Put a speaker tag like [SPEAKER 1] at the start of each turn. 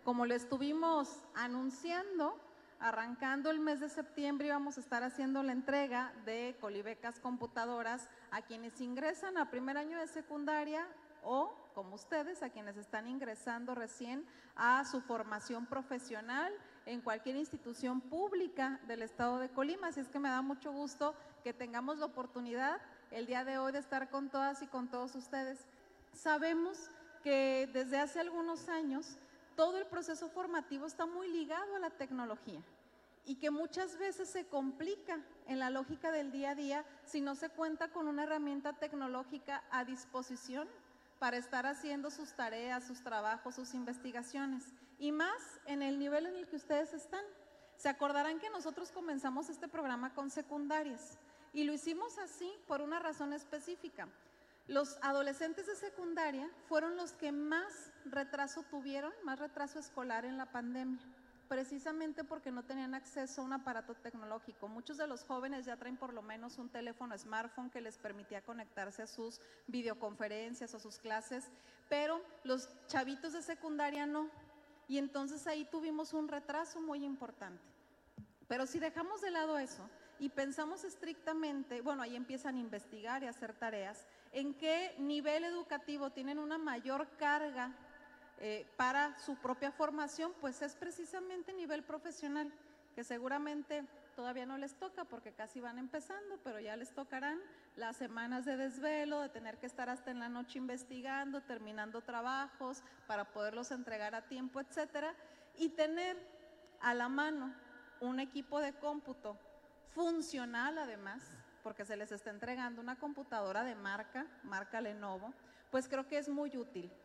[SPEAKER 1] como lo estuvimos anunciando, arrancando el mes de septiembre vamos a estar haciendo la entrega de colibecas computadoras a quienes ingresan a primer año de secundaria o, como ustedes, a quienes están ingresando recién a su formación profesional en cualquier institución pública del estado de Colima. Así es que me da mucho gusto que tengamos la oportunidad el día de hoy de estar con todas y con todos ustedes. Sabemos que desde hace algunos años todo el proceso formativo está muy ligado a la tecnología y que muchas veces se complica en la lógica del día a día si no se cuenta con una herramienta tecnológica a disposición para estar haciendo sus tareas, sus trabajos, sus investigaciones, y más en el nivel en el que ustedes están. Se acordarán que nosotros comenzamos este programa con secundarias y lo hicimos así por una razón específica. Los adolescentes de secundaria fueron los que más retraso tuvieron, más retraso escolar en la pandemia, precisamente porque no tenían acceso a un aparato tecnológico. Muchos de los jóvenes ya traen por lo menos un teléfono smartphone que les permitía conectarse a sus videoconferencias o sus clases, pero los chavitos de secundaria no. Y entonces ahí tuvimos un retraso muy importante. Pero si dejamos de lado eso y pensamos estrictamente, bueno, ahí empiezan a investigar y a hacer tareas, en qué nivel educativo tienen una mayor carga para su propia formación, pues es precisamente nivel profesional, que seguramente todavía no les toca porque casi van empezando, pero ya les tocarán las semanas de desvelo, de tener que estar hasta en la noche investigando, terminando trabajos para poderlos entregar a tiempo, etcétera, y tener a la mano un equipo de cómputo funcional además, porque se les está entregando una computadora de marca Lenovo, pues creo que es muy útil.